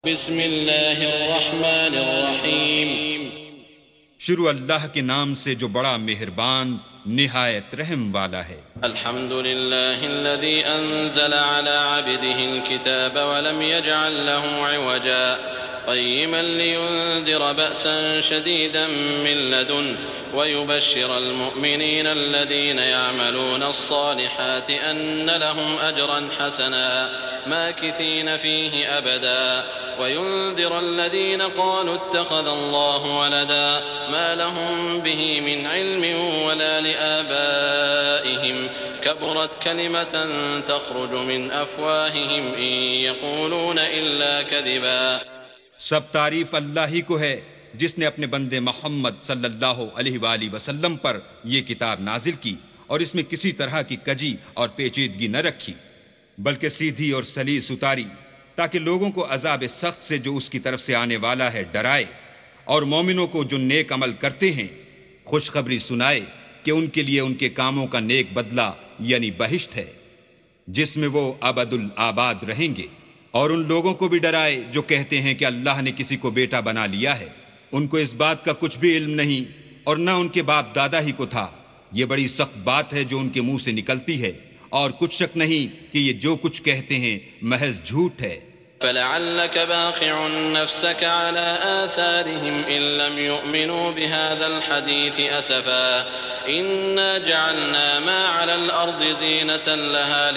بسم اللہ الرحمن الرحیم۔ شروع اللہ کے نام سے جو بڑا مہربان نہایت رحم والا ہے۔ الحمد للہ الذي انزل على عبده الكتاب ولم يجعل له عوجا قيما لينذر بأسا شديدا من لدنه ويبشر المؤمنين الذين يعملون الصالحات أن لهم أجرا حسنا ماكثين فيه أبدا وينذر الذين قالوا اتخذ الله ولدا ما لهم به من علم ولا لآبائهم كبرت كلمة تخرج من أفواههم إن يقولون إلا كذبا۔ سب تعریف اللہ ہی کو ہے جس نے اپنے بندے محمد صلی اللہ علیہ وآلہ وسلم پر یہ کتاب نازل کی اور اس میں کسی طرح کی کجی اور پیچیدگی نہ رکھی بلکہ سیدھی اور سلیس اتاری تاکہ لوگوں کو عذاب سخت سے جو اس کی طرف سے آنے والا ہے ڈرائے، اور مومنوں کو جو نیک عمل کرتے ہیں خوشخبری سنائے کہ ان کے لیے ان کے کاموں کا نیک بدلہ یعنی بہشت ہے جس میں وہ ابد الآباد رہیں گے، اور ان لوگوں کو بھی ڈرائے جو کہتے ہیں کہ اللہ نے کسی کو بیٹا بنا لیا ہے، ان کو اس بات کا کچھ بھی علم نہیں اور نہ ان کے باپ دادا ہی کو تھا۔ یہ بڑی سخت بات ہے جو ان کے منہ سے نکلتی ہے، اور کچھ شک نہیں کہ یہ جو کچھ کہتے ہیں محض جھوٹ ہے۔ فلعلك باخع نفسك على آثارهم إن لم يؤمنوا بهذا الحديث أسفا إنا جعلنا ما على الأرض زينة لها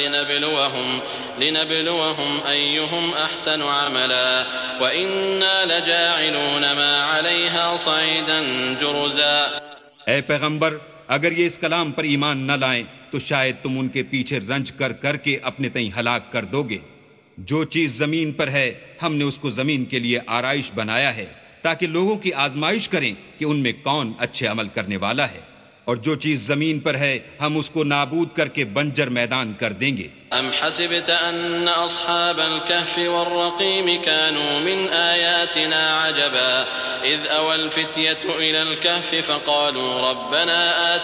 لنبلوهم أيهم أحسن عملا وإنا لجاعلون ما عليها صعيدا جرزا۔ اے پیغمبر، اگر یہ اس کلام پر ایمان نہ لائیں تو شاید تم ان کے پیچھے رنج کر کر کے اپنے تئیں ہلاک کر دو گے۔ جو چیز زمین پر ہے ہم نے اس کو زمین کے لیے آرائش بنایا ہے تاکہ لوگوں کی آزمائش کریں کہ ان میں کون اچھے عمل کرنے والا ہے، اور جو چیز زمین پر ہے ہم اس کو نابود کر کے بنجر میدان کر دیں گے۔ أم حسبت أن أصحاب الكهف والرقيم كانوا من آياتنا عجبا إذ أوى الفتية إلى الكهف فقالوا ربنا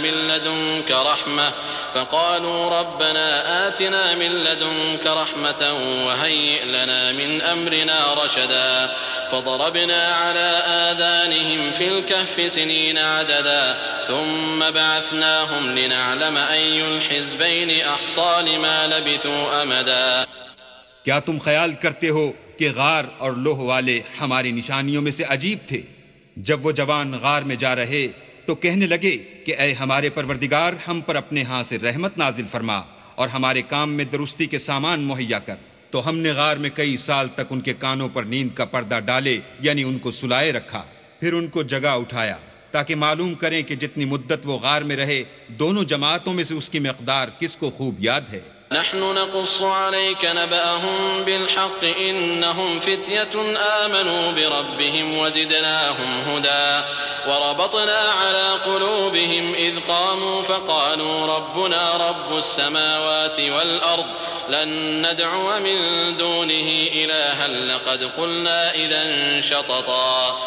آتنا من لدنك رحمة وهيئ لنا من أمرنا رشدا فضربنا على آذانهم في الكهف سنين عددا ثم بعثناهم لنعلم أي الحزبين أحصى لما لبثوا أمدا۔ کیا تم خیال کرتے ہو کہ غار اور لوہ والے ہماری نشانیوں میں سے عجیب تھے؟ جب وہ جوان غار میں جا رہے تو کہنے لگے کہ اے ہمارے پروردگار، ہم پر اپنے ہاں سے رحمت نازل فرما اور ہمارے کام میں درستی کے سامان مہیا کر۔ تو ہم نے غار میں کئی سال تک ان کے کانوں پر نیند کا پردہ ڈالے یعنی ان کو سلائے رکھا، پھر ان کو جگا اٹھایا تاکہ معلوم کریں کہ جتنی مدت وہ غار میں رہے دونوں جماعتوں میں سے اس کی مقدار کس کو خوب یاد ہے۔ نحن نقص عليك نبأهم بالحق إنهم فتية آمنوا بربهم وزدناهم هدى وربطنا على قلوبهم إذ قاموا فقالوا ربنا رب السماوات والأرض لن ندعو من دونه إلها لقد قلنا إذا شططا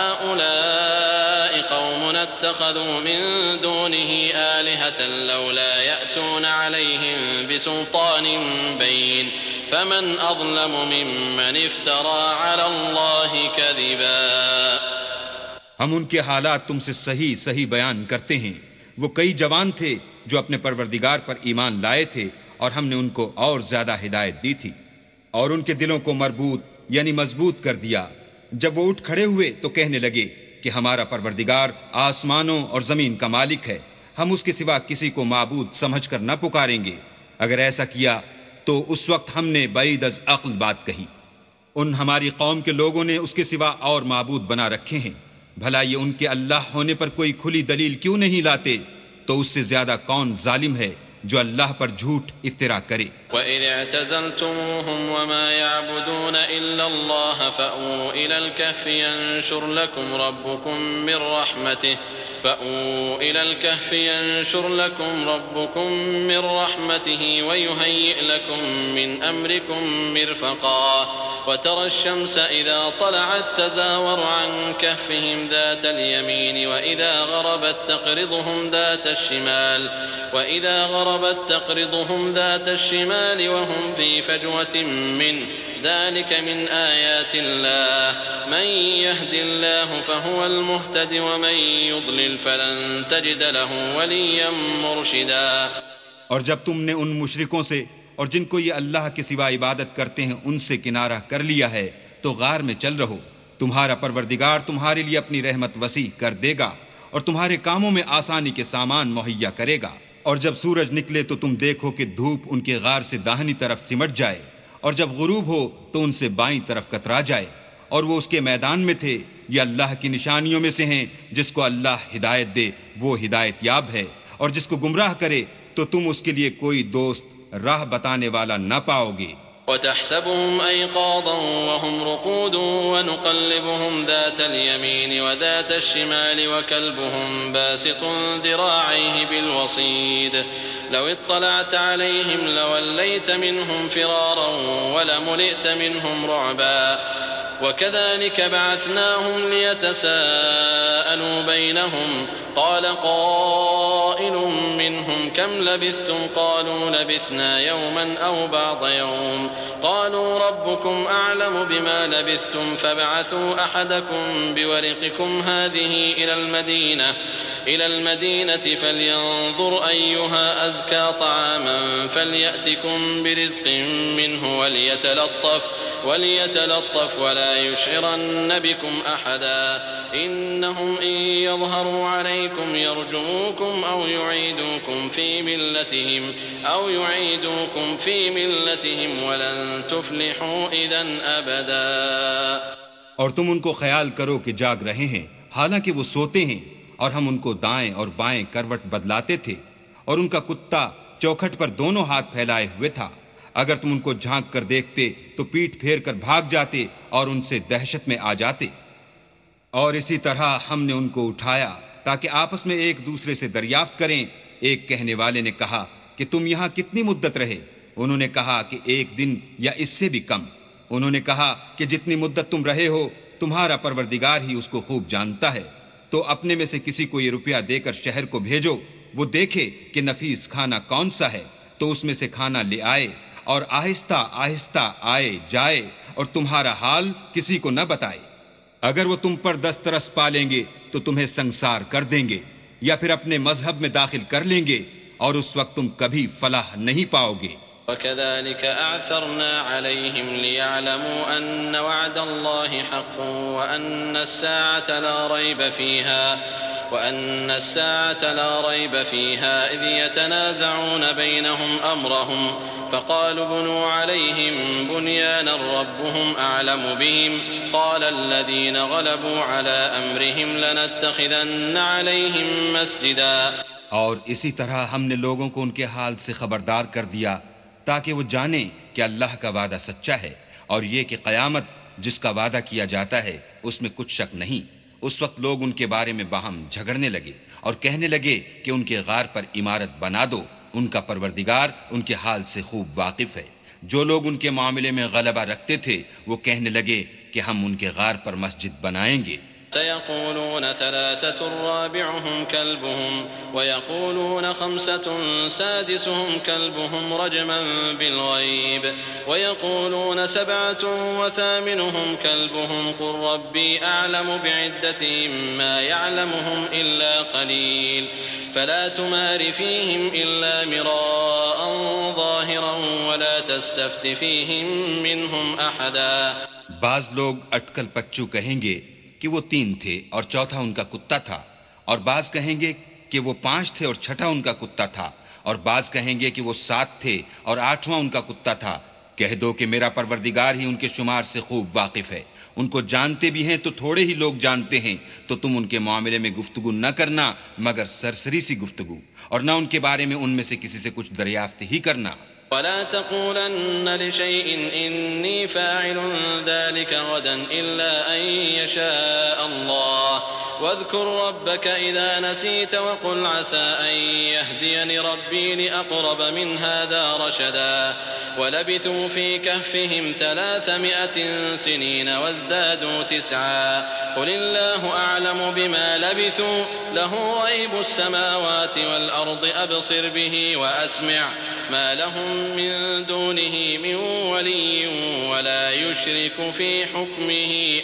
هؤلاء قومنا اتخذوا من دونه آلهة لولا يأتون عليهم بسلطان بين فمن أظلم ممن افترى على الله كذبا۔ ہم ان کے حالات تم سے صحیح صحیح بیان کرتے ہیں۔ وہ کئی جوان تھے جو اپنے پروردگار پر ایمان لائے تھے اور ہم نے ان کو اور زیادہ ہدایت دی تھی اور ان کے دلوں کو مربوط یعنی مضبوط کر دیا۔ جب وہ اٹھ کھڑے ہوئے تو کہنے لگے کہ ہمارا پروردگار آسمانوں اور زمین کا مالک ہے، ہم اس کے سوا کسی کو معبود سمجھ کر نہ پکاریں گے۔ اگر ایسا کیا تو اس وقت ہم نے بعید از عقل بات کہی۔ ان ہماری قوم کے لوگوں نے اس کے سوا اور معبود بنا رکھے ہیں، بھلا یہ ان کے اللہ ہونے پر کوئی کھلی دلیل کیوں نہیں لاتے؟ تو اس سے زیادہ کون ظالم ہے جو اللہ پر جھوٹ افترا کرے۔ وَإِذِ اعْتَزَلْتُمُوهُمْ وَمَا يَعْبُدُونَ إِلَّا اللَّهَ فَأْوُوا إِلَى الْكَهْفِ يَنشُرْ لَكُمْ رَبُّكُم مِّن رَّحْمَتِهِ وَيُهَيِّئْ لَكُم مِّنْ أَمْرِكُم مِّرْفَقًا وترى الشمس إذا طلعت تزاور عن كهفهم ذات اليمين وإذا غربت تقرضهم ذات الشمال وهم في فجوة منه ذلك من آيات الله من يهد الله فهو المهتد ومن يضلل فلن تجد له وليا مرشدا۔ اور جب تم نے ان مشرکوں سے اور جن کو یہ اللہ کے سوا عبادت کرتے ہیں ان سے کنارہ کر لیا ہے تو غار میں چل رہو، تمہارا پروردگار تمہارے لیے اپنی رحمت وسیع کر دے گا اور تمہارے کاموں میں آسانی کے سامان مہیا کرے گا۔ اور جب سورج نکلے تو تم دیکھو کہ دھوپ ان کے غار سے داہنی طرف سمٹ جائے، اور جب غروب ہو تو ان سے بائیں طرف کترا جائے، اور وہ اس کے میدان میں تھے۔ یہ اللہ کی نشانیوں میں سے ہیں، جس کو اللہ ہدایت دے وہ ہدایت یاب ہے، اور جس کو گمراہ کرے تو تم اس کے لیے کوئی دوست راہ بتانے والا نہ پاؤ گے۔ وتحسبهم أيقاظا وهم رقود ونقلبهم ذات اليمين وذات الشمال وكلبهم باسط ذراعيه بالوصيد لو اطلعت عليهم لوليت منهم فرارا ولملئت منهم رعبا وكذلك بعثناهم ليتساءلوا بينهم قال قائل منهم كم لبثتم قالوا لبثنا يوما أو بعض يوم قالوا ربكم أعلم بما لبثتم فابعثوا أحدكم بورقكم هذه إلى المدينة فلينظر أيها أزكى طعاما فليأتكم برزق منه وليتلطف ولا يشعرن بكم أحدا إنهم إن يظهروا عليكم يرجموكم أو يعيدوكم في ملتهم ولن تفلحوا إذا أبدا۔ اور تم ان کو خیال کرو کہ جاگ رہے ہیں حالانکہ وہ سوتے ہیں، اور ہم ان کو دائیں اور بائیں کروٹ بدلاتے تھے، اور ان کا کتا چوکھٹ پر دونوں ہاتھ پھیلائے ہوئے تھا۔ اگر تم ان کو جھانک کر دیکھتے تو پیٹھ پھیر کر بھاگ جاتے اور ان سے دہشت میں آ جاتے۔ اور اسی طرح ہم نے ان کو اٹھایا تاکہ آپس میں ایک دوسرے سے دریافت کریں۔ ایک کہنے والے نے کہا کہ تم یہاں کتنی مدت رہے؟ انہوں نے کہا کہ ایک دن یا اس سے بھی کم۔ انہوں نے کہا کہ جتنی مدت تم رہے ہو تمہارا پروردگار ہی اس کو خوب جانتا ہے، تو اپنے میں سے کسی کو یہ روپیہ دے کر شہر کو بھیجو، وہ دیکھے کہ نفیس کھانا کون سا ہے تو اس میں سے کھانا لے آئے، اور آہستہ آہستہ آئے جائے اور تمہارا حال کسی کو نہ بتائے۔ اگر وہ تم پر دسترس پالیں گے تو تمہیں سنسار کر دیں گے، یا پھر اپنے مذہب میں داخل کر لیں گے، اور اس وقت تم کبھی فلاح نہیں پاؤ گے۔ وكذلك أعثرنا عليهم ليعلموا أن وعد الله حق وأن الساعة لا ريب فيها إذ يتنازعون بينهم أمرهم فقالوا ابنوا عليهم بنيانا ربهم أعلم بهم قال الذين غلبوا على أمرهم لنتخذن عليهم مسجدا۔ اور اسی طرح ہم نے لوگوں کو ان کے حال سے خبردار کر دیا تاکہ وہ جانیں کہ اللہ کا وعدہ سچا ہے، اور یہ کہ قیامت جس کا وعدہ کیا جاتا ہے اس میں کچھ شک نہیں۔ اس وقت لوگ ان کے بارے میں باہم جھگڑنے لگے اور کہنے لگے کہ ان کے غار پر عمارت بنا دو، ان کا پروردگار ان کے حال سے خوب واقف ہے۔ جو لوگ ان کے معاملے میں غلبہ رکھتے تھے وہ کہنے لگے کہ ہم ان کے غار پر مسجد بنائیں گے۔ سيقولون ثلاثة رابعهم كلبهم ويقولون خمسة سادسهم كلبهم رجما بالغيب ويقولون سبعة وثامنهم كلبهم قل ربي أعلم بعدتهم ما يعلمهم إلا قليل فلا تمار فيهم إلا مراء ظاهرا ولا تستفت فيهم منهم أحدا۔ بعض لوگ اٹکل پچو کہیں گے کہ وہ 3 تھے اور چوتھا ان کا کتا تھا، اور بعض کہیں گے کہ وہ 5 تھے اور چھٹا ان کا کتا تھا، اور بعض کہیں گے کہ وہ 7 تھے اور 8واں ان کا کتا تھا۔ کہہ دو کہ میرا پروردگار ہی ان کے شمار سے خوب واقف ہے۔ ان کو جانتے بھی ہیں تو تھوڑے ہی لوگ جانتے ہیں، تو تم ان کے معاملے میں گفتگو نہ کرنا مگر سرسری سی گفتگو، اور نہ ان کے بارے میں ان میں سے کسی سے کچھ دریافت ہی کرنا۔ ولا تقولن لشيء إني فاعل ذلك غدا إلا أن يشاء الله واذكر ربك إذا نسيت وقل عسى أن يهديني ربي لأقرب من هذا رشدا ولبثوا في كهفهم 300 سنين وازدادوا 9 قل الله أعلم بما لبثوا له غيب السماوات والأرض أبصر به وأسمع ما لهم من دونه من ولي ولا يشرك في حكمه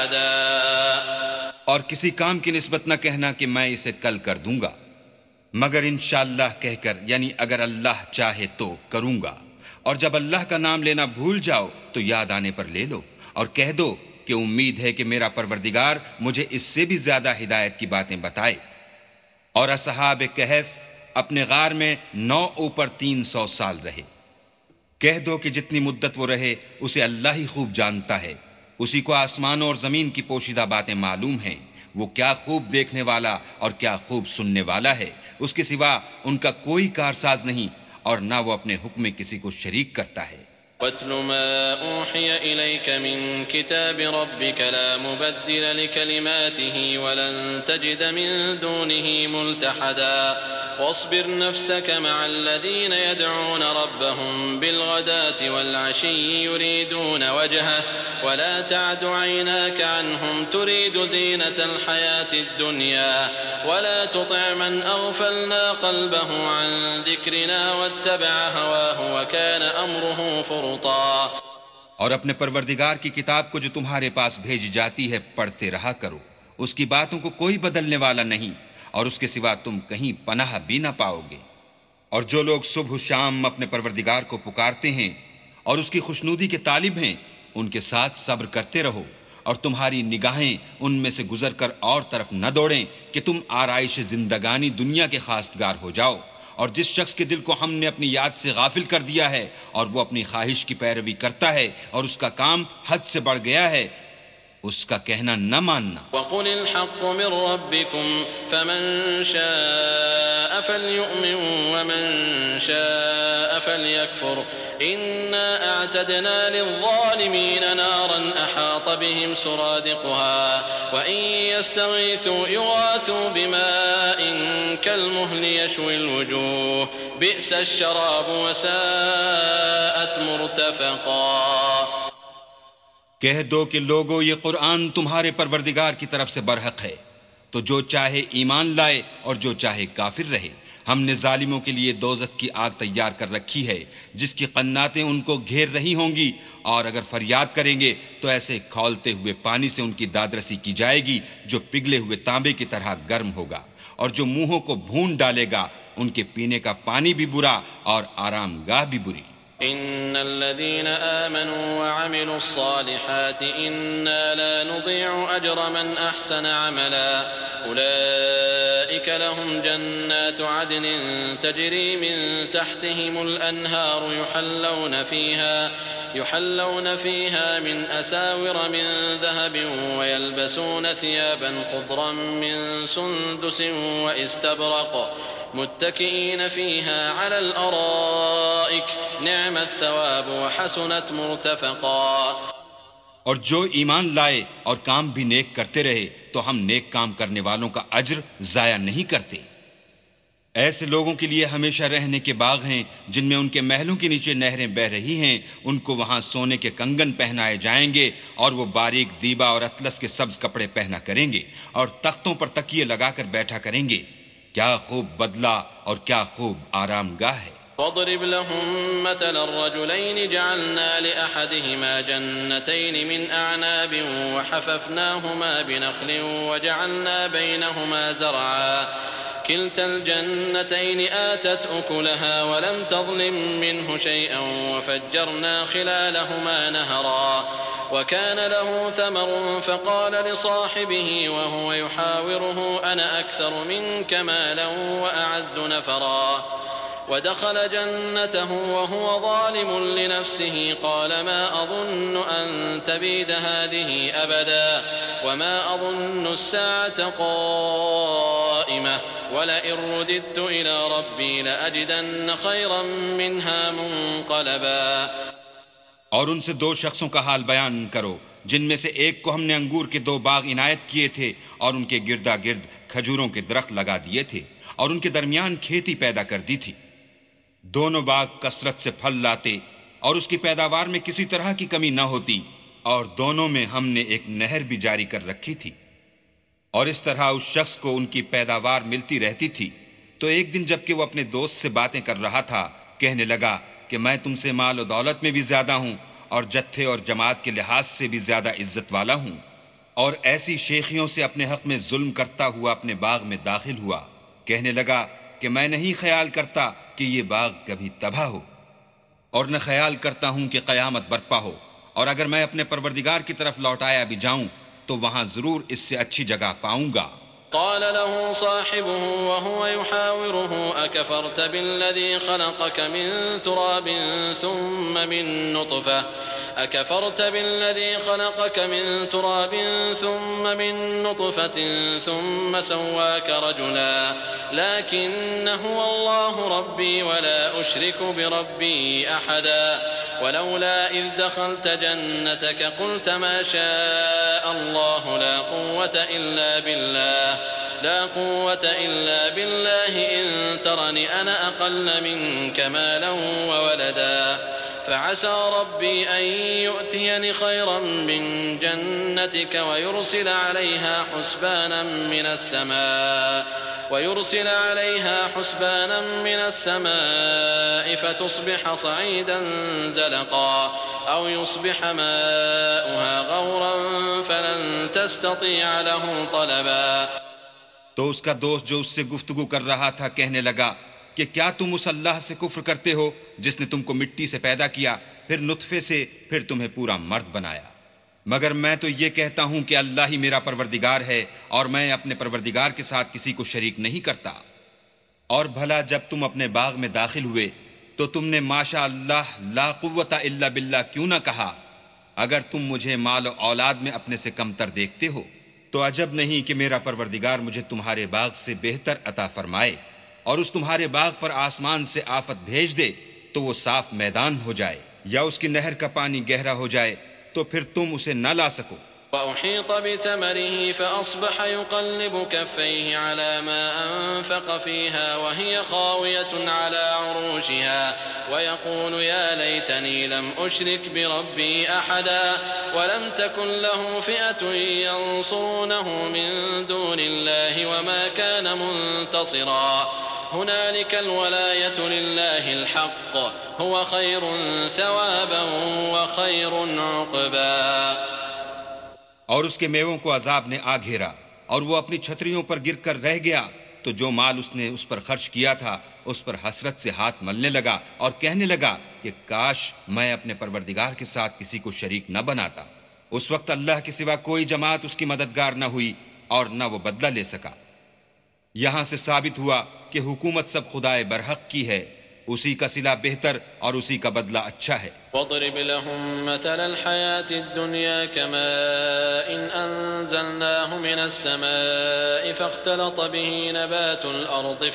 أحدا. اور کسی کام کی نسبت نہ کہنا کہ میں اسے کل کر دوں گا، مگر انشاءاللہ کہہ کر، یعنی اگر اللہ چاہے تو کروں گا. اور جب اللہ کا نام لینا بھول جاؤ تو یاد آنے پر لے لو، اور کہہ دو کہ امید ہے کہ میرا پروردگار مجھے اس سے بھی زیادہ ہدایت کی باتیں بتائے. اور اصحاب کہف اپنے غار میں 9 اوپر 300 سال رہے. کہہ دو کہ جتنی مدت وہ رہے اسے اللہ ہی خوب جانتا ہے. اسی کو آسمانوں اور زمین کی پوشیدہ باتیں معلوم ہیں. وہ کیا خوب دیکھنے والا اور کیا خوب سننے والا ہے. اس کے سوا ان کا کوئی کارساز نہیں، اور نہ وہ اپنے حکم میں کسی کو شریک کرتا ہے. واتل ما أوحي إليك من كتاب ربك لا مبدل لكلماته ولن تجد من دونه ملتحدا واصبر نفسك مع الذين يدعون ربهم بالغداة والعشي يريدون وجهه ولا تعد عيناك عنهم تريد زينة الحياة الدنيا ولا تطع من أغفلنا قلبه عن ذكرنا واتبع هواه وكان أمره فرطا. اور اپنے پروردگار کی کتاب کو جو تمہارے پاس بھیجی جاتی ہے پڑھتے رہا کرو. اس کی باتوں کو کوئی بدلنے والا نہیں، اور اس کے سوا تم کہیں پناہ بھی نہ پاؤ گے. اور جو لوگ صبح و شام اپنے پروردگار کو پکارتے ہیں اور اس کی خوشنودی کے طالب ہیں، ان کے ساتھ صبر کرتے رہو، اور تمہاری نگاہیں ان میں سے گزر کر اور طرف نہ دوڑیں کہ تم آرائش زندگانی دنیا کے خواستگار ہو جاؤ. اور جس شخص کے دل کو ہم نے اپنی یاد سے غافل کر دیا ہے اور وہ اپنی خواہش کی پیروی کرتا ہے اور اس کا کام حد سے بڑھ گیا ہے، اس کا کہنا نہ ماننا. وقل الحق من ربكم فمن شاء فليؤمن ومن شاء فليكفر إنا أعتدنا للظالمين نارا أحاط بهم سرادقها وإن يستغيثوا يغاثوا بماء كالمهل يشوي الوجوه بئس الشراب وساءت مرتفقا. کہہ دو کہ لوگو یہ قرآن تمہارے پروردگار کی طرف سے برحق ہے، تو جو چاہے ایمان لائے اور جو چاہے کافر رہے. ہم نے ظالموں کے لیے دوزخ کی آگ تیار کر رکھی ہے جس کی قناتیں ان کو گھیر رہی ہوں گی، اور اگر فریاد کریں گے تو ایسے کھولتے ہوئے پانی سے ان کی دادرسی کی جائے گی جو پگھلے ہوئے تانبے کی طرح گرم ہوگا. اور جو منہوں کو بھون ڈالے گا ان کے پینے کا پانی بھی برا اور آرام گاہ بھی بری. إن الذين آمنوا وعملوا الصالحات إنا لا نضيع أجر من أحسن عملا أولئك لهم جنات عدن تجري من تحتهم الأنهار يحلون فيها من أساور من ذهب ويلبسون ثيابا خضرا من سندس واستبرق متكئين فيها على الأرائك نعم الثواب وحسنت مرتفقا. اور جو ایمان لائے اور کام بھی نیک کرتے رہے تو ہم نیک کام کرنے والوں کا اجر ضائع نہیں کرتے. ایسے لوگوں کے لیے ہمیشہ رہنے کے باغ ہیں جن میں ان کے محلوں کے نیچے نہریں بہ رہی ہیں. ان کو وہاں سونے کے کنگن پہنائے جائیں گے اور وہ باریک دیبا اور اطلس کے سبز کپڑے پہنا کریں گے، اور تختوں پر تکیے لگا کر بیٹھا کریں گے. کیا خوب بدلہ اور کیا خوب آرام گاہ ہے. واضرب لهم مثل الرجلين جعلنا لأحدهما جنتين من أعناب وحففناهما بنخل وجعلنا بينهما زرعا كلتا الجنتين آتت أكلها ولم تظلم منه شيئا وفجرنا خلالهما نهرا وكان له ثمر فقال لصاحبه وهو يحاوره أنا أكثر منك مالا وأعز نفرا ودخل جنته وهو ظالم لنفسه قال ما أظن أن تبيد هذه أبدا وما أظن الساعة قائمة ولئن رددت إلى ربي لأجدن خيرا منها منقلبا. اور ان سے 2 شخصوں کا حال بیان کرو جن میں سے ایک کو ہم نے انگور کے 2 باغ عنایت کیے تھے اور ان کے گردا گرد کھجوروں کے درخت لگا دیے تھے اور ان کے درمیان کھیتی پیدا کر دی تھی۔ دونوں باغ کثرت سے پھل لاتے اور اس کی پیداوار میں کسی طرح کی کمی نہ ہوتی، اور دونوں میں ہم نے ایک نہر بھی جاری کر رکھی تھی، اور اس طرح اس شخص کو ان کی پیداوار ملتی رہتی تھی۔ تو ایک دن جب کہ وہ اپنے دوست سے باتیں کر رہا تھا، کہنے لگا کہ میں تم سے مال و دولت میں بھی زیادہ ہوں اور جتھے اور جماعت کے لحاظ سے بھی زیادہ عزت والا ہوں، اور ایسی شیخیوں سے اپنے حق میں ظلم کرتا ہوا اپنے باغ میں داخل ہوا۔ کہنے لگا کہ میں نہیں خیال کرتا کہ یہ باغ کبھی تباہ ہو، اور نہ خیال کرتا ہوں کہ قیامت برپا ہو، اور اگر میں اپنے پروردگار کی طرف لوٹایا بھی جاؤں تو وہاں ضرور اس سے اچھی جگہ پاؤں گا۔ قال له صاحبه وهو يحاوره أكفرت بالذي خلقك من تراب ثم من نطفة أكفرت بالذي خلقك من تراب ثم من نطفة ثم سواك رجلا لكن هو الله ربي ولا أشرك بربي أحدا ولولا إذ دخلت جنتك قلت ما شاء الله لا قوة إلا بالله إن ترني أنا أقل منك مالا وولدا فعسى ربي أن يؤتيني خيرا من جنتك ويرسل عليها حسبانا من السماء فتصبح صعيدا زلقا أو يصبح ماؤها غورا فلن تستطيع له طلبا۔ تو اس کا دوست جو اس سے گفتگو کر رہا تھا کہنے لگا کہ کیا تم اس اللہ سے کفر کرتے ہو جس نے تم کو مٹی سے پیدا کیا، پھر نطفے سے، پھر تمہیں پورا مرد بنایا؟ مگر میں تو یہ کہتا ہوں کہ اللہ ہی میرا پروردگار ہے، اور میں اپنے پروردگار کے ساتھ کسی کو شریک نہیں کرتا۔ اور بھلا جب تم اپنے باغ میں داخل ہوئے تو تم نے ماشاء اللہ لا قوت الا باللہ کیوں نہ کہا؟ اگر تم مجھے مال و اولاد میں اپنے سے کمتر دیکھتے ہو تو عجب نہیں کہ میرا پروردگار مجھے تمہارے باغ سے بہتر عطا فرمائے، اور اس تمہارے باغ پر آسمان سے آفت بھیج دے تو وہ صاف میدان ہو جائے، یا اس کی نہر کا پانی گہرا ہو جائے تو پھر تم اسے نہ لا سکو۔ وأحيط بثمره فأصبح يقلب كفيه على ما أنفق فيها وهي خاوية على عروشها ويقول يا ليتني لم أشرك بربي أحدا ولم تكن له فئة ينصرونه من دون الله وما كان منتصرا هنالك الولاية لله الحق هو خير ثوابا وخير عقبا۔ اور اس کے میووں کو عذاب نے آ گھیرا اور وہ اپنی چھتریوں پر گر کر رہ گیا، تو جو مال اس نے اس پر خرچ کیا تھا اس پر حسرت سے ہاتھ ملنے لگا اور کہنے لگا کہ کاش میں اپنے پروردگار کے ساتھ کسی کو شریک نہ بناتا۔ اس وقت اللہ کے سوا کوئی جماعت اس کی مددگار نہ ہوئی اور نہ وہ بدلہ لے سکا۔ یہاں سے ثابت ہوا کہ حکومت سب خدائے برحق کی ہے، اسی کا صلہ بہتر اور اسی کا بدلہ اچھا ہے۔ واضرب لهم مثل الحياة الدنيا كماء إن أنزلناه من السماء فاختلط به نبات الأرض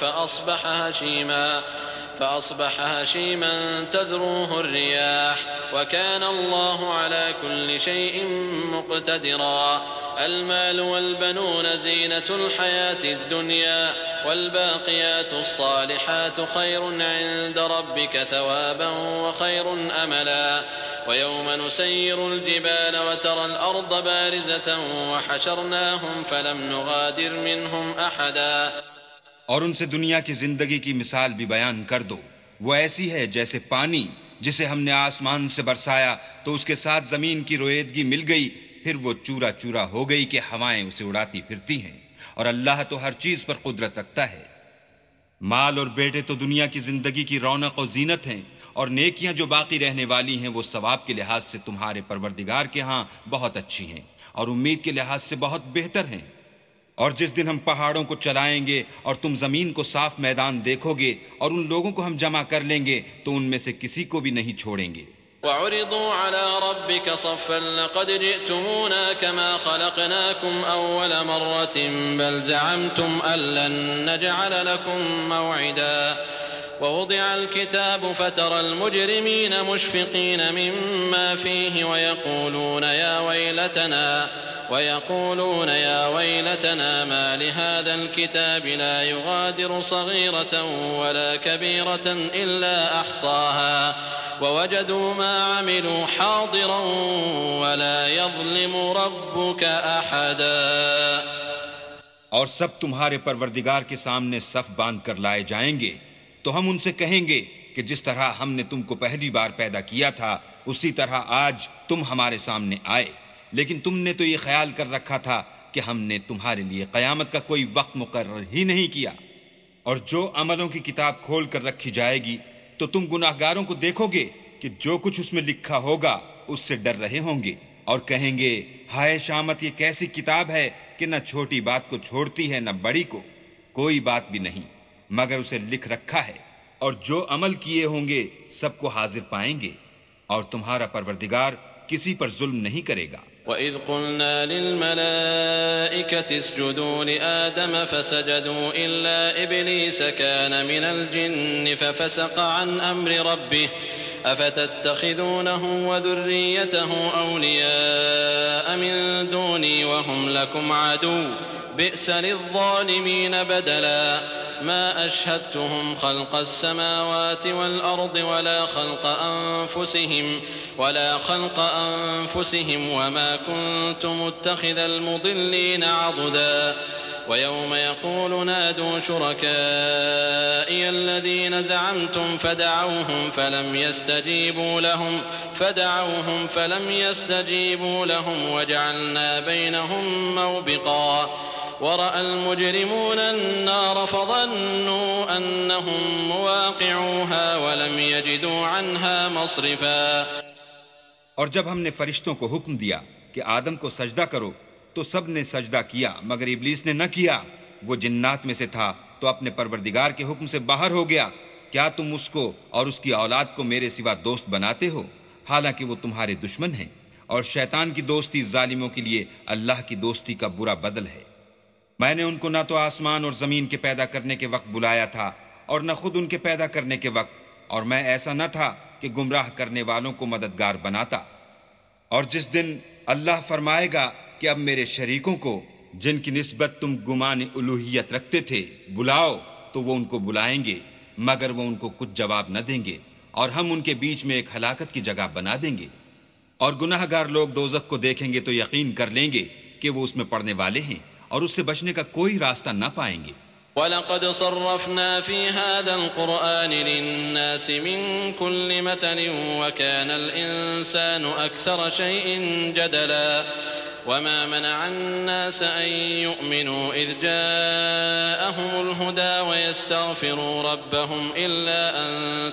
فأصبح هشيما تذروه الرياح وكان الله على كل شيء مقتدرا المال والبنون زينة الحياة الدنيا والباقيات الصالحات خير عند ربك ثوابا وخير أملا ويوم نسير الجبال وترى الأرض بارزة وحشرناهم فلم نغادر منهم أحدا۔ اور ان سے دنیا کی زندگی کی مثال بھی بیان کر دو، وہ ایسی ہے جیسے پانی جسے ہم نے آسمان سے برسایا تو اس کے ساتھ زمین کی رویدگی مل گئی، پھر وہ چورا چورا ہو گئی کہ ہوائیں اسے اڑاتی پھرتی ہیں، اور اللہ تو ہر چیز پر قدرت رکھتا ہے۔ مال اور بیٹے تو دنیا کی زندگی کی رونق و زینت ہیں، اور نیکیاں جو باقی رہنے والی ہیں وہ ثواب کے لحاظ سے تمہارے پروردگار کے ہاں بہت اچھی ہیں، اور امید کے لحاظ سے بہت بہتر ہیں۔ اور جس دن ہم پہاڑوں کو چلائیں گے اور تم زمین کو صاف میدان دیکھو گے اور ان لوگوں کو ہم جمع کر لیں گے تو ان میں سے کسی کو بھی نہیں چھوڑیں گے۔ وعرضوا على ربك صفا لقد جئتمونا كما خلقناكم أول مرة بل زعمتم أن لن نجعل لكم موعدا ووضع الكتاب فترى المجرمين مشفقين مما فيه ويقولون يا ويلتنا ما لهذا الكتاب لا يغادر صغيرة ولا كبيرة إلا أحصاها ووجدوا ما عملوا حاضرا ولا يظلم ربك أحدا. اور سب تمہارے پروردگار کے سامنے صف باندھ کر لائے جائیں گے تو ہم ان سے کہیں گے کہ جس طرح ہم نے تم کو پہلی بار پیدا کیا تھا اسی طرح آج تم ہمارے سامنے آئے، لیکن تم نے تو یہ خیال کر رکھا تھا کہ ہم نے تمہارے لیے قیامت کا کوئی وقت مقرر ہی نہیں کیا۔ اور جو عملوں کی کتاب کھول کر رکھی جائے گی تو تم گناہگاروں کو دیکھو گے کہ جو کچھ اس میں لکھا ہوگا اس سے ڈر رہے ہوں گے اور کہیں گے ہائے شامت، یہ کیسی کتاب ہے کہ نہ چھوٹی بات کو چھوڑتی ہے نہ بڑی کو، کوئی بات بھی نہیں مگر اسے لکھ رکھا ہے، اور جو عمل کیے ہوں گے سب کو حاضر پائیں گے، اور تمہارا پروردگار کسی پر ظلم نہیں کرے گا۔ وَإِذْ قُلْنَا لِلْمَلَائِكَةِ اسْجُدُوا لِآدَمَ فَسَجَدُوا إِلَّا إِبْلِيسَ كَانَ مِنَ الْجِنِّ فَفَسَقَ عَنْ أَمْرِ رَبِّهِ أَفَتَتَّخِذُونَهُ وَذُرِّيَّتَهُ أَوْلِيَاءَ مِن دُونِي وَهُمْ لَكُمْ عَدُوٌّ بِئْسَ لِلظَّالِمِينَ بَدَلًا. ما أشهدتهم خلق السماوات والأرض ولا خلق أنفسهم وما كنت متخذ المضلين عضدا. ويوم يقول نادوا شركائي الذين زعمتم فدعوهم فلم يستجيبوا لهم وجعلنا بينهم موبقا. ورأى المجرمون النار فظنوا أنهم مواقعوها ولم يجدوا عنها مصرفا. اور جب ہم نے فرشتوں کو حکم دیا کہ آدم کو سجدہ کرو تو سب نے سجدہ کیا مگر ابلیس نے نہ کیا، وہ جنات میں سے تھا تو اپنے پروردگار کے حکم سے باہر ہو گیا۔ کیا تم اس کو اور اس کی اولاد کو میرے سوا دوست بناتے ہو حالانکہ وہ تمہارے دشمن ہیں، اور شیطان کی دوستی ظالموں کے لیے اللہ کی دوستی کا برا بدل ہے۔ میں نے ان کو نہ تو آسمان اور زمین کے پیدا کرنے کے وقت بلایا تھا اور نہ خود ان کے پیدا کرنے کے وقت، اور میں ایسا نہ تھا کہ گمراہ کرنے والوں کو مددگار بناتا۔ اور جس دن اللہ فرمائے گا کہ اب میرے شریکوں کو جن کی نسبت تم گمان الوہیت رکھتے تھے بلاؤ، تو وہ ان کو بلائیں گے مگر وہ ان کو کچھ جواب نہ دیں گے، اور ہم ان کے بیچ میں ایک ہلاکت کی جگہ بنا دیں گے۔ اور گناہ گار لوگ دوزخ کو دیکھیں گے تو یقین کر لیں گے کہ وہ اس میں پڑنے والے ہیں، اور اس سے بچنے کا کوئی راستہ نہ پائیں گے۔ وَلَقَدْ صَرَّفْنَا فِي هَذَا الْقُرْآنِ لِلنَّاسِ مِنْ كُلِّ مَثَلٍ وَكَانَ الْإِنسَانُ أَكْثَرَ شَيْءٍ جَدَلًا. وَمَا مَنَعَ النَّاسَ أَن يُؤْمِنُوا إِذْ جَاءَهُمُ الْهُدَىٰ وَيَسْتَغْفِرُوا رَبَّهُمْ إِلَّا أَن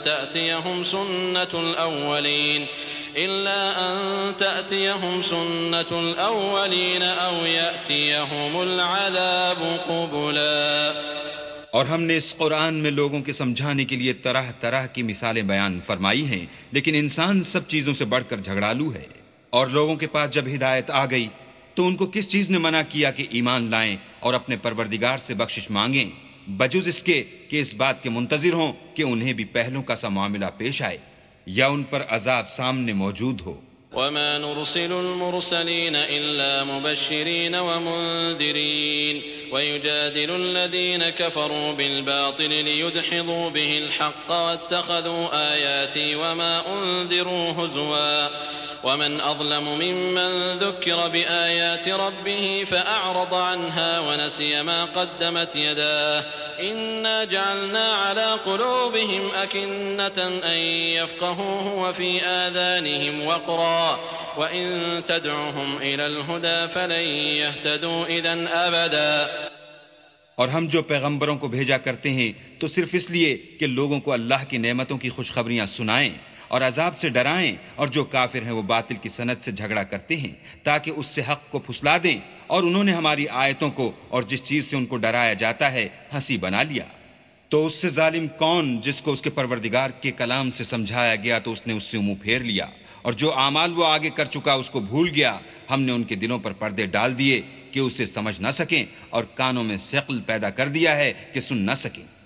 تَأْتِيَهُمْ سُنَّةُ الْأَوَّلِينَ أَوْ يَأْتِيَهُمُ الْعَذَابُ قُبُلًا. اور ہم نے اس قرآن میں لوگوں کے سمجھانے کے لیے طرح طرح کی مثالیں بیان فرمائی ہیں، لیکن انسان سب چیزوں سے بڑھ کر جھگڑالو ہے۔ اور لوگوں کے پاس جب ہدایت آ گئی تو ان کو کس چیز نے منع کیا کہ ایمان لائیں اور اپنے پروردگار سے بخشش مانگیں، بجز اس کے کہ اس بات کے منتظر ہوں کہ انہیں بھی پہلوں کا سا معاملہ پیش آئے یا ان پر عذاب سامنے موجود ہو۔ وما نرسل المرسلين إلا مبشرين ومنذرين ويجادل الذين كفروا بالباطل ليدحضوا به الحق واتخذوا آياتي وما أنذروا هزوا. ومن أظلم ممن ذكر بآيات ربه فأعرض عنها ونسي ما قدمت يداه. إنا جعلنا على قلوبهم أكنة أن يفقهوه وفي آذانهم وقرا وإن تدعهم إلى الهدى فلن يهتدوا إذن أبدا. اور ہم جو پیغمبروں کو بھیجا کرتے ہیں تو صرف اس لیے کہ لوگوں کو اللہ کی نعمتوں کی خوشخبریاں سنائیں اور عذاب سے ڈرائیں، اور جو کافر ہیں وہ باطل کی سنت سے جھگڑا کرتے ہیں تاکہ اس سے حق کو پھسلا دیں، اور انہوں نے ہماری آیتوں کو اور جس چیز سے ان کو ڈرایا جاتا ہے ہنسی بنا لیا۔ تو اس سے ظالم کون جس کو اس کے پروردگار کے کلام سے سمجھایا گیا تو اس نے اس سے منہ پھیر لیا، اور جو اعمال وہ آگے کر چکا اس کو بھول گیا۔ ہم نے ان کے دلوں پر پردے ڈال دیے کہ اسے سمجھ نہ سکیں، اور کانوں میں ثقل پیدا کر دیا ہے کہ سن نہ سکیں۔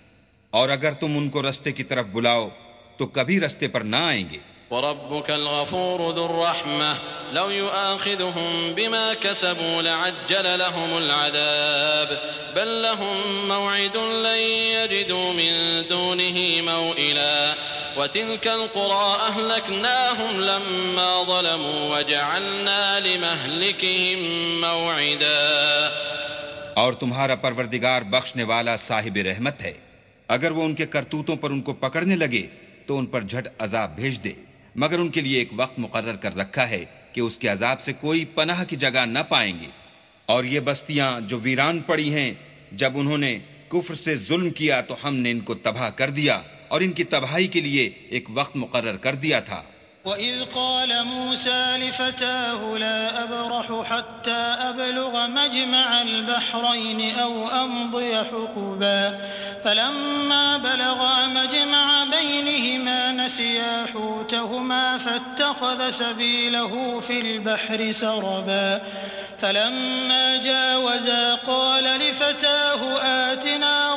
اور اگر تم ان کو رستے کی طرف بلاؤ تو کبھی رستے پر نہ آئیں گے۔ وربك الغفور ذو الرحمة لو يؤاخذهم بما كسبوا لعجل لهم العذاب بل لهم موعد لن يجدوا من دونه موئلا وتلك القرى أهلكناهم لما ظلموا وجعلنا لمهلكهم موعدا۔ اور تمہارا پروردگار بخشنے والا صاحب رحمت ہے، اگر وہ ان کے کرتوتوں پر ان کو پکڑنے لگے تو ان پر جھٹ عذاب بھیج دے، مگر ان کے لیے ایک وقت مقرر کر رکھا ہے کہ اس کے عذاب سے کوئی پناہ کی جگہ نہ پائیں گے۔ اور یہ بستیاں جو ویران پڑی ہیں، جب انہوں نے کفر سے ظلم کیا تو ہم نے ان کو تباہ کر دیا، اور ان کی تباہی کے لیے ایک وقت مقرر کر دیا تھا۔ وَإِذْ قَالَ مُوسَىٰ لِفَتَاهُ لَا أَبْرَحُ حَتَّىٰ أَبْلُغَ مَجْمَعَ الْبَحْرَيْنِ أَوْ أَمْضِيَ حُقُبًا فَلَمَّا بَلَغَا مَجْمَعَ بَيْنِهِمَا نَسِيَا حُوتَهُمَا فَاتَّخَذَ سَبِيلَهُ فِي الْبَحْرِ سَرَبًا فَلَمَّا جَاوَزَا قَالَ لِفَتَاهُ آتِنَا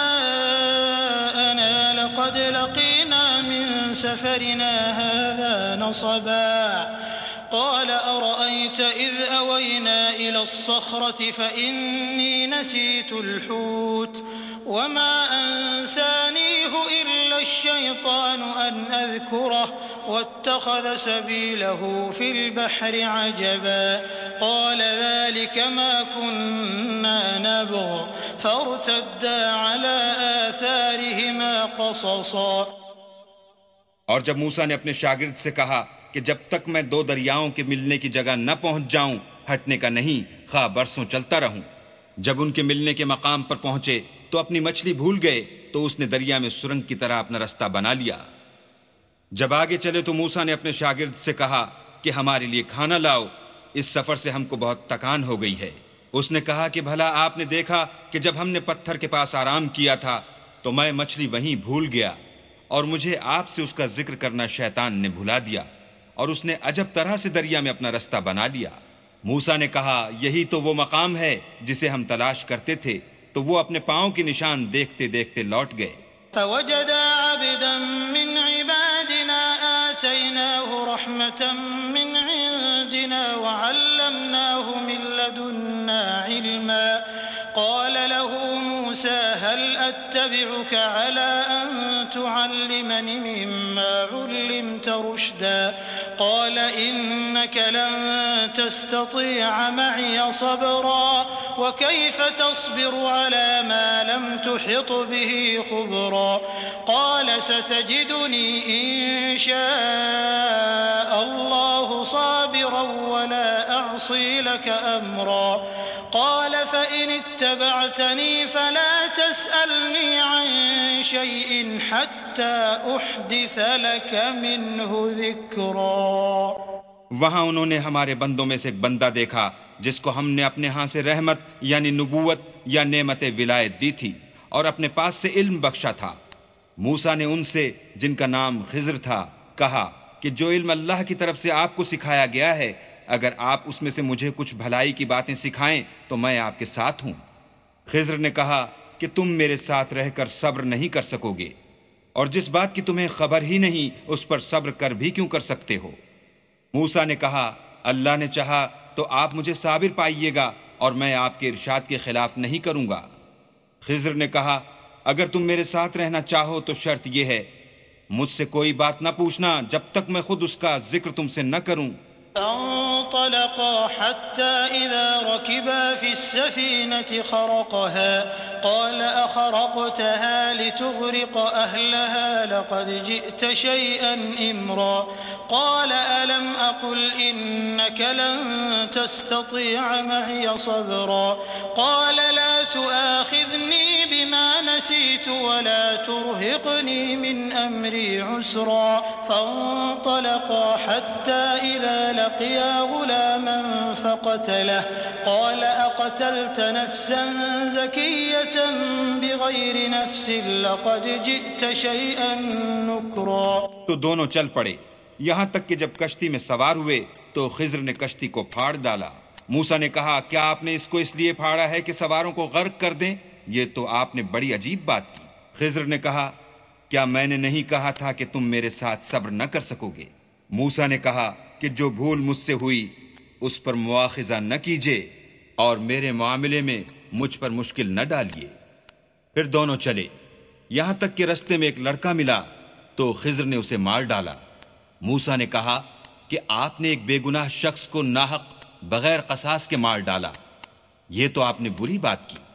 غَدَاءَنَا لَقَدْ لَقِينَا مِن سَفَرِنَا هَٰذَا نَصَبًا قَالَ أَرَأَيْتَ إِذْ أَوَيْنَا إِلَى الصَّخْرَةِ فَإِنِّي نَسِيتُ الْحُوتَ وَمَا أَنسَانِيهُ إِلَّا الشَّيْطَانُ أَنْ أَذْكُرَهُ وَاتَّخَذَ سَبِيلَهُ فِي الْبَحْرِ عَجَبًا قَالَ ذَلِكَ مَا كُنَّا نَبْغِ فَارْتَدَّا عَلَىٰ آثَارِهِمَا قَصَصًا۔ اور جب موسیٰ نے اپنے شاگرد سے کہا کہ جب تک میں دو دریاؤں کے ملنے کی جگہ نہ پہنچ جاؤں ہٹنے کا نہیں، خواہ برسوں چلتا رہوں۔ جب ان کے ملنے کے مقام پر پہنچے تو اپنی مچھلی بھول گئے تو اس نے دریا میں سرنگ کی طرح اپنا رستہ بنا لیا۔ جب آگے چلے تو موسیٰ نے اپنے شاگرد سے کہا کہ ہمارے لیے کھانا لاؤ، اس سفر سے ہم کو بہت تکان ہو گئی ہے۔ اس نے کہا کہ بھلا آپ نے دیکھا کہ جب ہم نے پتھر کے پاس آرام کیا تھا تو میں مچھلی وہیں بھول گیا، اور مجھے آپ سے اس کا ذکر کرنا شیطان نے بھلا دیا، اور اس نے عجب طرح سے دریا میں اپنا رستہ بنا لیا۔ موسیٰ نے کہا یہی تو وہ مقام ہے جسے ہم تلاش کرتے تھے، تو وہ اپنے پاؤں کے نشان دیکھتے دیکھتے لوٹ گئے۔ فوجدا عبدا من عبادنا آتيناه رحمة من عندنا وعلمناه من لدنا علما قال له موسى هل أتبعك على أن تعلمني مما علمت رشدا قال إنك لن تستطيع معي صبرا وكيف تصبر على ما لم تحط به خبرا قال ستجدني إن شاء الله صابرا ولا أعصي لك أمرا قال فإن اتبعتني فلا تسألني عن شيء حتى أحدث لك منه ذكرا۔ وہاں انہوں نے ہمارے بندوں میں سے ایک بندہ دیکھا جس کو ہم نے اپنے ہاں سے رحمت یعنی نبوت یا نعمت ولایت دی تھی اور اپنے پاس سے علم بخشا تھا۔ موسیٰ نے ان سے جن کا نام خضر تھا کہا کہ جو علم اللہ کی طرف سے آپ کو سکھایا گیا ہے، اگر آپ اس میں سے مجھے کچھ بھلائی کی باتیں سکھائیں تو میں آپ کے ساتھ ہوں۔ خضر نے کہا کہ تم میرے ساتھ رہ کر صبر نہیں کر سکو گے، اور جس بات کی تمہیں خبر ہی نہیں اس پر صبر کر بھی کیوں کر سکتے ہو؟ موسیٰ نے کہا اللہ نے چاہا تو آپ مجھے صابر پائیے گا اور میں آپ کے ارشاد کے خلاف نہیں کروں گا۔ خضر نے کہا اگر تم میرے ساتھ رہنا چاہو تو شرط یہ ہے مجھ سے کوئی بات نہ پوچھنا جب تک میں خود اس کا ذکر تم سے نہ کروں۔ فانطلقا حتى إذا ركبا في السفينة خرقها قال أخرقتها لتغرق أهلها لقد جئت شيئا إمرا قال ألم أقل إنك لن تستطيع معي صبرا قال لا تؤاخذني بما نسيت ولا ترهقني من أمري عسرا فانطلقا حتى إذا لقيا غلاما فقتله قال أقتلت نفسا زكية بغير نفس لقد جئت شيئا نكرا۔ تو دونوں چل پڑے یہاں تک کہ جب کشتی میں سوار ہوئے تو خضر نے کشتی کو پھاڑ ڈالا۔ موسیٰ نے کہا کیا آپ نے اس کو اس لیے پھاڑا ہے کہ سواروں کو غرق کر دیں؟ یہ تو آپ نے بڑی عجیب بات کی۔ خضر نے کہا کیا میں نے نہیں کہا تھا کہ تم میرے ساتھ صبر نہ کر سکو گے؟ موسیٰ نے کہا کہ جو بھول مجھ سے ہوئی اس پر مواخذہ نہ کیجیے اور میرے معاملے میں مجھ پر مشکل نہ ڈالیے۔ پھر دونوں چلے، یہاں تک کہ رستے میں ایک لڑکا ملا تو خضر نے اسے مار ڈالا۔ موسیٰ نے کہا کہ آپ نے ایک بے گناہ شخص کو ناحق بغیر قصاص کے مار ڈالا، یہ تو آپ نے بری بات کی۔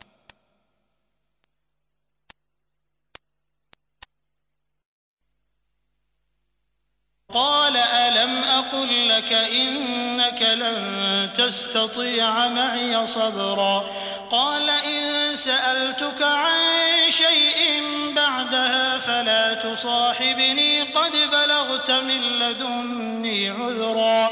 قال ألم أقل لك إنك لن تستطيع معي صبرا قال إن سألتك عن شيء بعدها فلا تصاحبني قد بلغت من لدني عذرا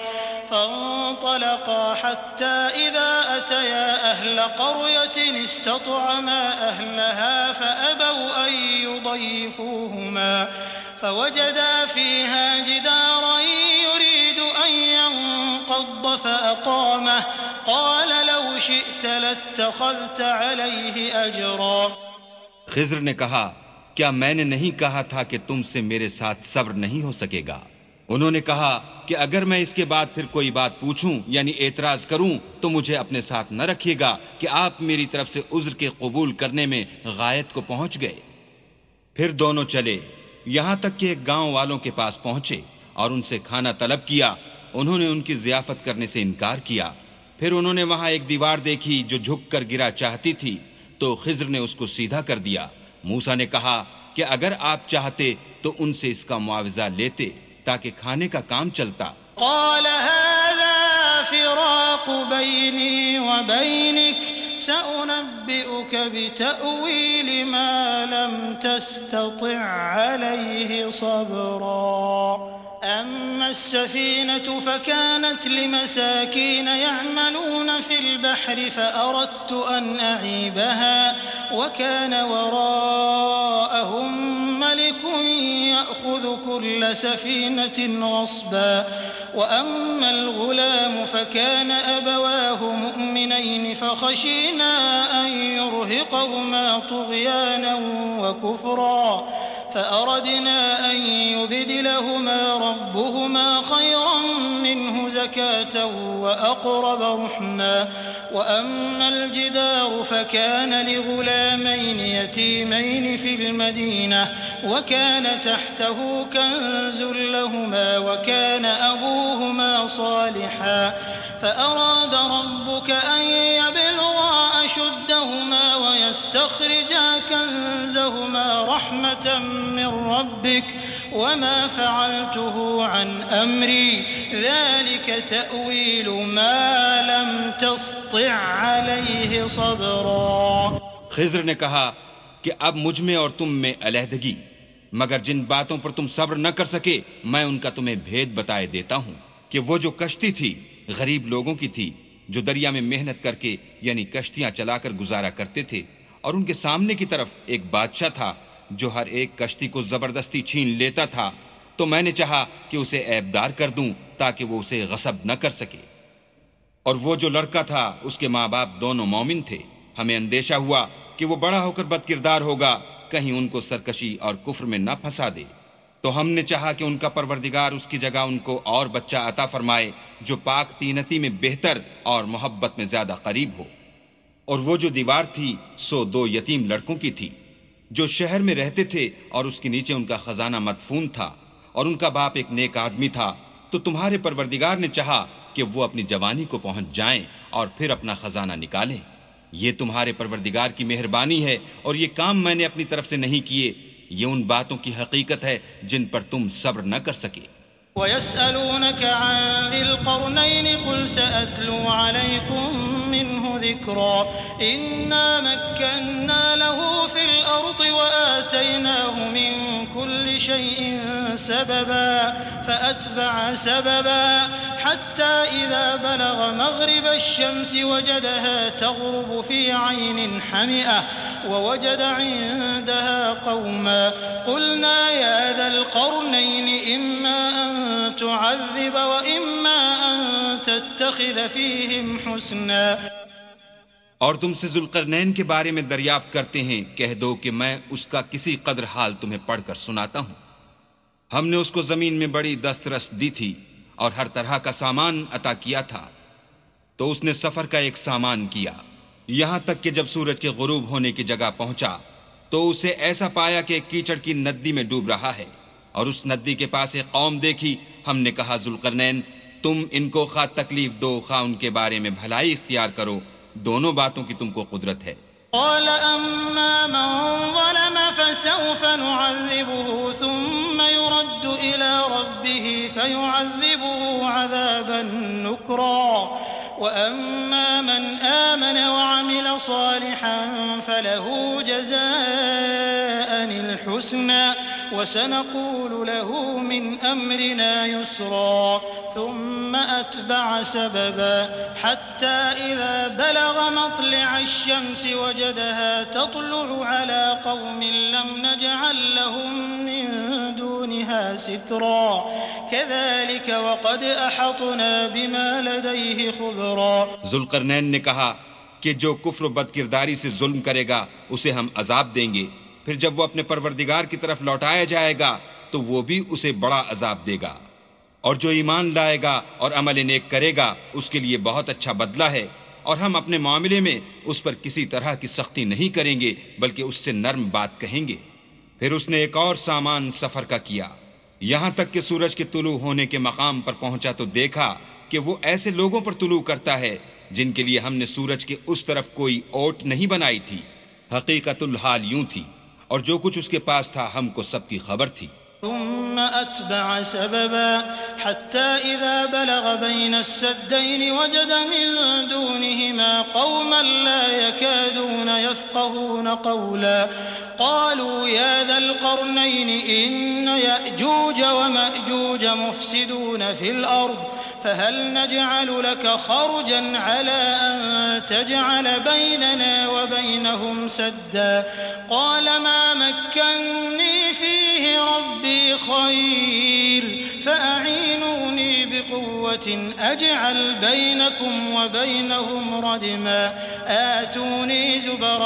فانطلقا حتى إذا أتيا أهل قرية استطعما أهلها فأبوا أن يضيفوهما فوجدا فيها جدارا يريد أن ينقض فأقامه قال لو شئت لاتخذت عليه أجرا۔ خضر نے کہا کیا میں نے نہیں کہا تھا کہ تم سے میرے ساتھ صبر نہیں ہو سکے گا؟ انہوں نے کہا کہ اگر میں اس کے بعد پھر کوئی بات پوچھوں یعنی اعتراض کروں تو مجھے اپنے ساتھ نہ رکھیے گا کہ آپ میری طرف سے عذر کے قبول کرنے میں غایت کو پہنچ گئے۔ پھر دونوں چلے، یہاں تک کہ ایک گاؤں والوں کے پاس پہنچے اور ان سے کھانا طلب کیا۔ انہوں نے ان کی ضیافت کرنے سے انکار کیا۔ پھر انہوں نے وہاں ایک دیوار دیکھی جو جھک کر گرا چاہتی تھی تو خضر نے اس کو سیدھا کر دیا۔ موسیٰ نے کہا کہ اگر آپ چاہتے تو ان سے اس کا معاوضہ لیتے تاکہ کھانے کا کام چلتا۔ قال هذا فراق بيني وبينك سأنبئك بتأويل ما لم تستطع عليه صبرا أما السفينة فكانت لمساكين يعملون في البحر فأردت أن أعيبها وكان وراءهم ملك يأخذ كل سفينة غصبا وأما الغلام فكان أبواه مؤمنين فخشينا أن يرهقهما طغيانا وكفرا فأردنا أن يبدلهما ربهما خيرا منه زكاة وأقرب رحما وأما الجدار فكان لغلامين يتيمين في المدينة وكان تحته كنز لهما وكان أبوهما صالحا فأراد ربك أن يبلغا أشدهما ويستخرجا كنزهما رحمة من ربك وما فعلته عن أمري ذلك تأويل ما لم تسطع عليه صبرا۔ خضر نے کہا کہ اب مجھ میں اور تم میں علیحدگی، مگر جن باتوں پر تم صبر نہ کر سکے میں ان کا تمہیں بھید بتائے دیتا ہوں کہ وہ جو کشتی تھی غریب لوگوں کی تھی جو دریا میں محنت کر کے یعنی کشتیاں چلا کر گزارا کرتے تھے، اور ان کے سامنے کی طرف ایک بادشاہ تھا جو ہر ایک کشتی کو زبردستی چھین لیتا تھا، تو میں نے چاہا کہ اسے عیبدار کر دوں تاکہ وہ اسے غصب نہ کر سکے۔ اور وہ جو لڑکا تھا اس کے ماں باپ دونوں مومن تھے، ہمیں اندیشہ ہوا کہ وہ بڑا ہو کر بد کردار ہوگا، کہیں ان کو سرکشی اور کفر میں نہ پھنسا دے، تو ہم نے چاہا کہ ان کا پروردگار اس کی جگہ ان کو اور بچہ عطا فرمائے جو پاک تینتی میں بہتر اور محبت میں زیادہ قریب ہو۔ اور وہ جو دیوار تھی سو دو یتیم لڑکوں کی تھی جو شہر میں رہتے تھے اور اس کے نیچے ان کا خزانہ مدفون تھا، اور ان کا باپ ایک نیک آدمی تھا، تو تمہارے پروردگار نے چاہا کہ وہ اپنی جوانی کو پہنچ جائیں اور پھر اپنا خزانہ نکالیں۔ یہ تمہارے پروردگار کی مہربانی ہے اور یہ کام میں نے اپنی طرف سے نہیں کیے، یہ ان باتوں کی حقیقت ہے جن پر تم صبر نہ کر سکے۔ ويسألونك عن ذي القرنين قل سأتلو عليكم منه ذكرا إنا مكنا له في الأرض وآتيناه من كل شيء سببا فأتبع سببا حتى إذا بلغ مغرب الشمس وجدها تغرب في عين حمئة ووجد عندها قوما قلنا يا ذا القرنين إما أن تعذب وإما أن تتخذ فيهم حسنا اور تم سے ذوالقرنین کے بارے میں دریافت کرتے ہیں، کہہ دو کہ میں اس کا کسی قدر حال تمہیں پڑھ کر سناتا ہوں۔ ہم نے اس کو زمین میں بڑی دسترس دی تھی اور ہر طرح کا سامان عطا کیا تھا، تو اس نے سفر کا ایک سامان کیا، یہاں تک کہ جب سورج کے غروب ہونے کی جگہ پہنچا تو اسے ایسا پایا کہ ایک کیچڑ کی ندی میں ڈوب رہا ہے، اور اس ندی کے پاس ایک قوم دیکھی۔ ہم نے کہا ذوالقرنین، تم ان کو خواہ تکلیف دو خواہ ان کے بارے میں بھلائی اختیار کرو، دونوں باتوں کی تم کو قدرت ہے۔ قال أما من ظلم فسوف نعذبه ثم يرد إلى ربه فيعذبه عذابا نكرا وأما من آمن وعمل صالحا فله جزاء الحسنى وسنقول له من أمرنا يسرا ثم أتبع سببا حتى إذا بلغ مطلع الشمس وجدها تطلع على قوم لم نجعل لهم من دونها سترا كذلك وقد أحطنا بما لديه خبرا۔ ذوالقرنین نے کہا کہ جو کفر و بد کرداری سے ظلم کرے گا اسے ہم عذاب دیں گے، پھر جب وہ اپنے پروردگار کی طرف لوٹایا جائے گا تو وہ بھی اسے بڑا عذاب دے گا، اور جو ایمان لائے گا اور عمل نیک کرے گا اس کے لیے بہت اچھا بدلہ ہے، اور ہم اپنے معاملے میں اس پر کسی طرح کی سختی نہیں کریں گے بلکہ اس سے نرم بات کہیں گے۔ پھر اس نے ایک اور سامان سفر کا کیا، یہاں تک کہ سورج کے طلوع ہونے کے مقام پر پہنچا تو دیکھا کہ وہ ایسے لوگوں پر طلوع کرتا ہے جن کے لیے ہم نے سورج کے اس طرف کوئی اوٹ نہیں بنائی تھی۔ حقیقت الحال یوں تھی، اور جو کچھ اس کے پاس تھا ہم کو سب کی خبر تھی۔ ثم أتبع سببا حتى إذا بلغ بين السدين وجد من دونهما قوما لا يكادون يفقهون قولا قالوا يا ذا القرنين إن يأجوج ومأجوج مفسدون في الأرض فهل نجعل لك خرجا على أن تجعل بيننا وبينهم سدا قال ما مكني فيه ربي خير فأعينوني بقوة أجعل بينكم وبينهم ردما آتوني زبر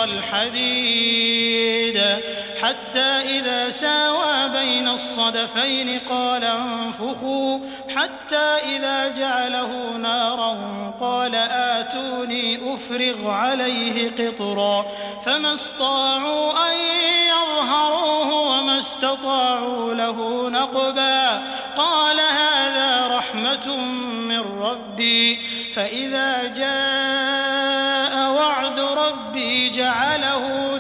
الحديد حتى إذا ساوى بين الصدفين قال انفخوا حتى إذا جعله نارا قال آتوني أفرغ عليه قطرا فما استطاعوا أن يظهروه وما استطاعوا له نقبا قال هذا رحمة من ربي فإذا جاء وعد ربي جعله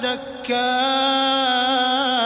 دكا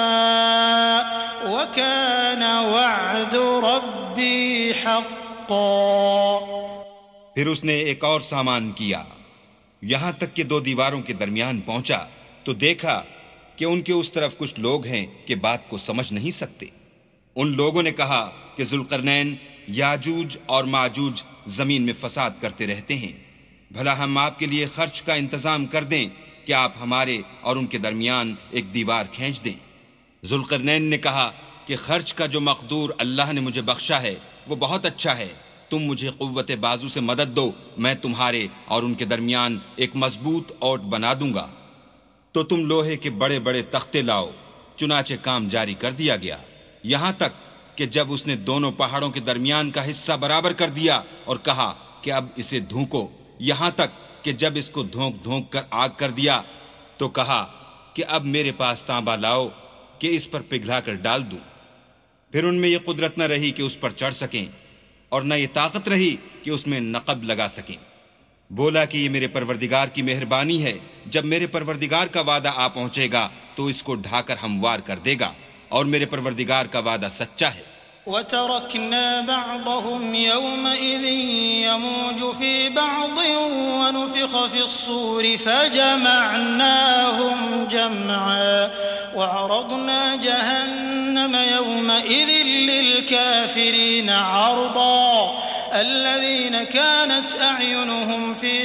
وكان وعد ربي حقا۔ پھر اس نے ایک اور سامان کیا، یہاں تک کہ دو دیواروں کے درمیان پہنچا تو دیکھا کہ ان کے اس طرف کچھ لوگ ہیں کہ بات کو سمجھ نہیں سکتے۔ ان لوگوں نے کہا کہ ذوالقرنین یاجوج اور ماجوج زمین میں فساد کرتے رہتے ہیں، بھلا ہم آپ کے لیے خرچ کا انتظام کر دیں کہ آپ ہمارے اور ان کے درمیان ایک دیوار کھینچ دیں۔ ذوالقرنین نے کہا کہ خرچ کا جو مقدور اللہ نے مجھے بخشا ہے وہ بہت اچھا ہے، تم مجھے قوت بازو سے مدد دو، میں تمہارے اور ان کے درمیان ایک مضبوط اوٹ بنا دوں گا۔ تو تم لوہے کے بڑے بڑے تختے لاؤ۔ چنانچہ کام جاری کر دیا گیا، یہاں تک کہ جب اس نے دونوں پہاڑوں کے درمیان کا حصہ برابر کر دیا اور کہا کہ اب اسے دھونکو، یہاں تک کہ جب اس کو دھونک دھونک کر آگ کر دیا تو کہا کہ اب میرے پاس تانبا لاؤ کہ اس پر پگھلا کر ڈال دوں۔ پھر ان میں یہ قدرت نہ رہی کہ اس پر چڑھ سکیں، اور نہ یہ طاقت رہی کہ اس میں نقب لگا سکیں۔ بولا کہ یہ میرے پروردگار کی مہربانی ہے، جب میرے پروردگار کا وعدہ آ پہنچے گا تو اس کو ڈھا کر ہموار کر دے گا، اور میرے پروردگار کا وعدہ سچا ہے۔ وتركنا بعضهم يومئذ يموج في بعض ونفخ في الصور فجمعناهم جمعا وعرضنا جهنم يومئذ للكافرين عرضا الذين كانت أعينهم في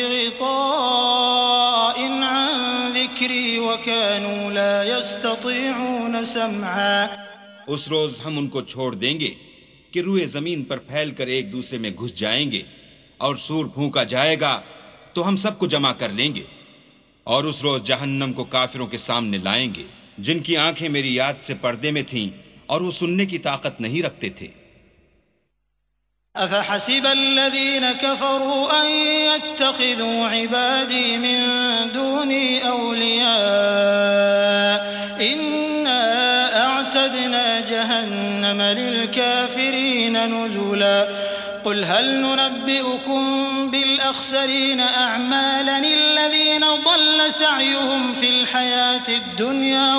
غطاء عن ذكري وكانوا لا يستطيعون سمعا۔ اس روز ہم ان کو چھوڑ دیں گے کہ روئے زمین پر پھیل کر ایک دوسرے میں گھس جائیں گے، اور سور پھونکا جائے گا تو ہم سب کو جمع کر لیں گے، اور اس روز جہنم کو کافروں کے سامنے لائیں گے جن کی آنکھیں میری یاد سے پردے میں تھیں اور وہ سننے کی طاقت نہیں رکھتے تھے۔ أفحسب الذين كفروا أن يتخذوا عبادي من دوني أولياء إنا أعتدنا جهنم للكافرين نزلا قل هل ننبئكم بالأخسرين أعمالا الذين ضل سعيهم في الحياة الدنيا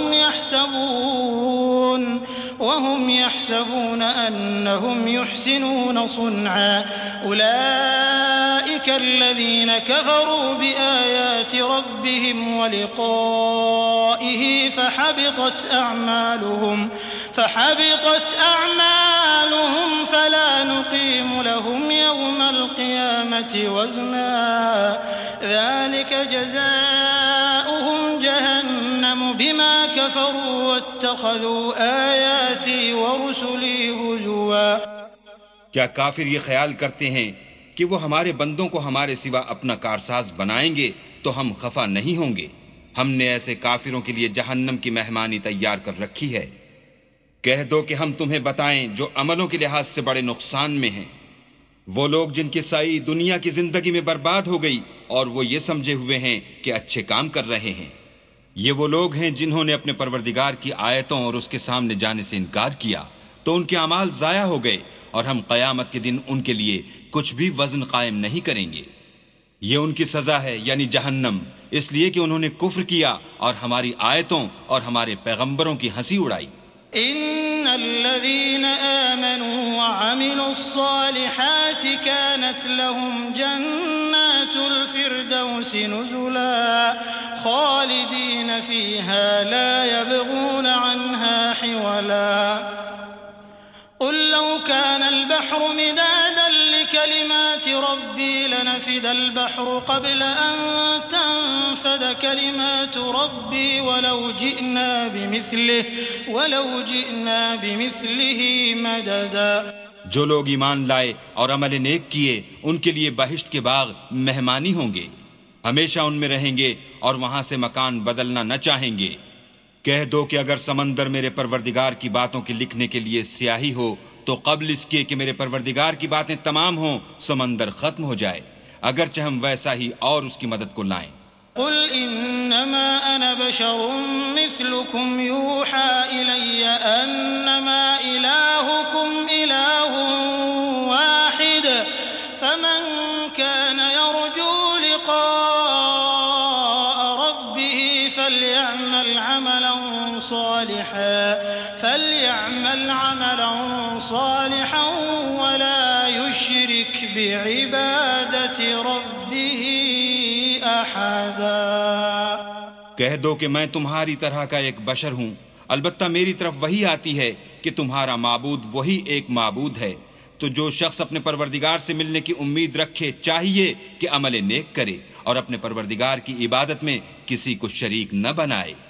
وهم يحسبون أنهم يحسنون صنعا أولئك الذين كفروا بآيات ربهم ولقائه فحبطت أعمالهم فلا نقيم لهم يوم القيامة وزنا ذلك جزاؤهم جهنم بما كفروا واتخذوا آياتي ورسلي هزوا۔ کیا کافر یہ خیال کرتے ہیں کہ وہ ہمارے بندوں کو ہمارے سوا اپنا کارساز بنائیں گے تو ہم خفا نہیں ہوں گے؟ ہم نے ایسے کافروں کے لیے جہنم کی مہمانی تیار کر رکھی ہے۔ کہہ دو کہ ہم تمہیں بتائیں جو عملوں کے لحاظ سے بڑے نقصان میں ہیں، وہ لوگ جن کی سعی دنیا کی زندگی میں برباد ہو گئی اور وہ یہ سمجھے ہوئے ہیں کہ اچھے کام کر رہے ہیں۔ یہ وہ لوگ ہیں جنہوں نے اپنے پروردگار کی آیتوں اور اس کے سامنے جانے سے انکار کیا تو ان کے اعمال ضائع ہو گئے، اور ہم قیامت کے دن ان کے لیے کچھ بھی وزن قائم نہیں کریں گے۔ یہ ان کی سزا ہے، یعنی جہنم، اس لیے کہ انہوں نے کفر کیا اور ہماری آیتوں اور ہمارے پیغمبروں کی ہنسی اڑائی۔ إن الذين آمنوا وعملوا الصالحات كانت لهم جنات الفردوس نزلا خالدين فيها لا يبغون عنها حولا قل لو كان البحر مدادا لكلمات ربي لنفد البحر قبل أن تنفد كلمات ربي ولو جئنا بمثله مددا۔ جو لوگ ایمان لائے اور عمل نیک کیے ان کے لیے بہشت کے باغ مہمانی ہوں گے، ہمیشہ ان میں رہیں گے اور وہاں سے مکان بدلنا نہ چاہیں گے۔ کہہ دو کہ اگر سمندر میرے پروردگار کی باتوں کے لکھنے کے لیے سیاہی ہو تو قبل اس کے کہ میرے پروردگار کی باتیں تمام ہوں سمندر ختم ہو جائے، اگرچہ ہم ویسا ہی اور اس کی مدد کو لائیں۔ قل إنما أنا بشر مثلكم يوحى إلي أنما إلهكم إله واحد فمن كان يرجو لقاء ربه فليعمل عملا صالحا ولا يشرك بعبادة ربه أحدا۔ کہہ دو کہ میں تمہاری طرح کا ایک بشر ہوں، البتہ میری طرف وہی آتی ہے کہ تمہارا معبود وہی ایک معبود ہے، تو جو شخص اپنے پروردگار سے ملنے کی امید رکھے چاہیے کہ عمل نیک کرے اور اپنے پروردگار کی عبادت میں کسی کو شریک نہ بنائے۔